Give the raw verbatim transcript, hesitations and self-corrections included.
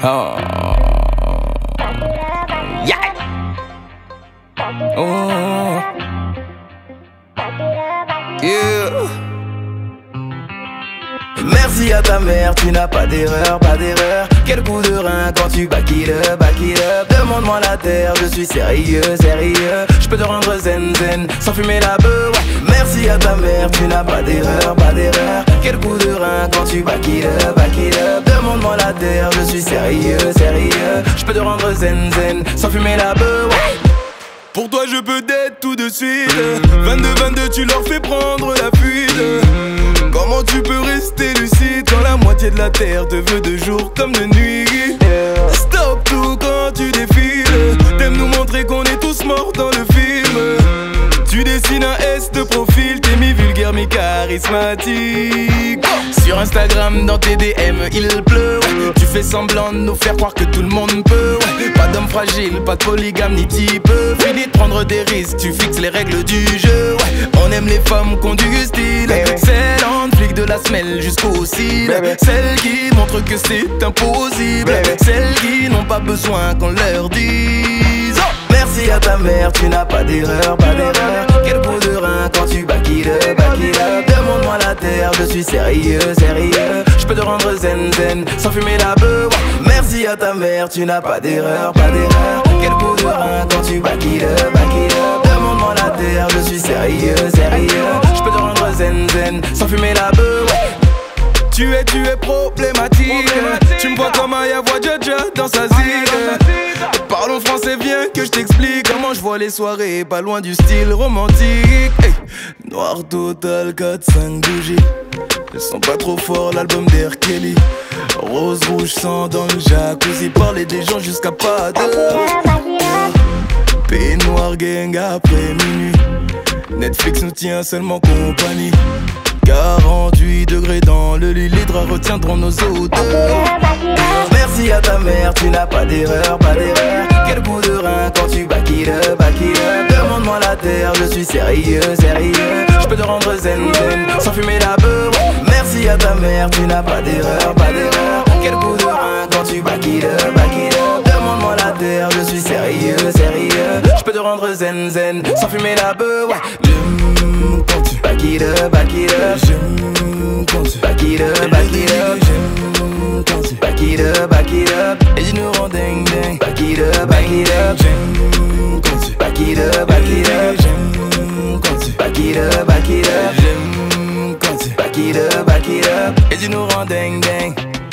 Oh. Yeah. Oh. Yeah. Merci à ta mère, tu n'as pas d'erreur, pas d'erreur. Quel coup de rein quand tu back it up, back it up. Demande-moi la terre, je suis sérieux, sérieux. Je peux te rendre zen, zen, sans fumer la beuh, ouais. Merci à ta mère, tu n'as pas d'erreur, pas d'erreur. Quel coup de rein quand tu back it up, back it up. Demande-moi la terre, je suis sérieux, sérieux. Je peux te rendre zen, zen, sans fumer la beuh, ouais. Pour toi je peux d'être tout de suite. Vingt-deux vingt-deux tu leur fais prendre la fuite. Comment tu peux rester lucide quand la moitié de la terre te veut de jour comme de nuit? Stop tout quand tu défiles. T'aimes nous montrer qu'on est tous morts dans le film. Tu dessines un S de profil, t'es mi-vulgaire, mi-charismatique. Sur Instagram, dans tes D M, il pleut, ouais. Tu fais semblant de nous faire croire que tout le monde peut, ouais. Pas d'homme fragile, pas de polygame ni type. Fini de prendre des risques, tu fixes les règles du jeu, ouais. On aime les femmes qui ont du style. Celles en flic de la semelle jusqu'au cil. Celles qui montrent que c'est impossible. Celles qui n'ont pas besoin qu'on leur dise. Oh, merci à ta mère, tu n'as pas d'erreur, pas d'erreur. Quel coup de rein quand tu back it up, back it up. Demande-moi la terre, je suis sérieux, sérieux. Je peux te rendre zen, zen, sans fumer la beuh, ouais. Merci à ta mère, tu n'as pas d'erreur, pas d'erreur. Quel coup de rein quand tu back it up, back it up. Demande-moi la terre, je suis sérieux, sérieux. Je peux te rendre zen, zen, sans fumer la beuh, ouais. Tu es, tu es problématique, problématique. Tu me vois comme un Yavois Dja dans sa zig. Parlons français, viens que je t'explique comment je vois les soirées, pas loin du style romantique. Hey. Noir total, quatre cinq bougies. Elles sont pas trop forts, l'album d'R. Kelly. Rose, rouge, sang dans le jacuzzi. Parler des gens jusqu'à pas d'heure. Peignoir gang après minuit. Netflix nous tient seulement compagnie. Quarante-huit degrés dans le lit, les draps retiendront nos odeurs. Merci à ta mère, tu n'as pas d'erreur, pas d'erreur. Quel coup de rein quand tu back it up, back it up. Demande-moi la terre, je suis sérieux, sérieux. Je peux te rendre zen, zen, sans fumer la beuh, ouais. Merci à ta mère, tu n'as pas d'erreur, pas d'erreur. Quel coup de rein quand tu back it up, back it up. Demande-moi la terre, je suis sérieux, sérieux. Je peux te rendre zen, zen, sans fumer la beuh, ouais. J'aime quand tu back it up, back it up. J'aime quand tu back it up, back it up. J'aime quand tu back it up, back it up. Et tu nous rends ding ding. Back it up, back it up. J'aime quand tu back it up, back it up. J'aime quand tu back it up, back it up. J'aime quand tu back it up, back it up. Et tu nous rends ding ding.